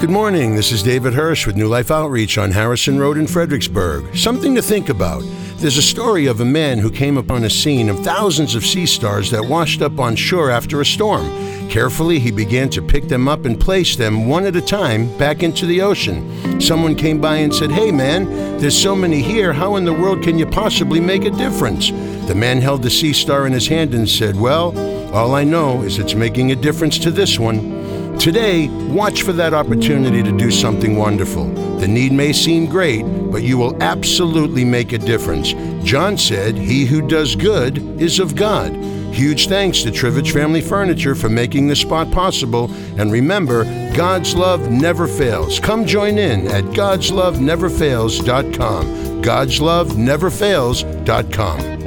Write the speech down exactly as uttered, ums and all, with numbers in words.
Good morning. This is David Hirsch with New Life Outreach on Harrison Road in Fredericksburg. Something to think about. There's a story of a man who came upon a scene of thousands of sea stars that washed up on shore after a storm. Carefully, he began to pick them up and place them one at a time back into the ocean. Someone came by and said, "Hey man, there's so many here, how in the world can you possibly make a difference?" The man held the sea star in his hand and said, "Well, all I know is it's making a difference to this one." Today, watch for that opportunity to do something wonderful. The need may seem great, but you will absolutely make a difference. John said, "He who does good is of God." Huge thanks to Trivich Family Furniture for making this spot possible. And remember, God's love never fails. Come join in at gods love never fails dot com. gods love never fails dot com.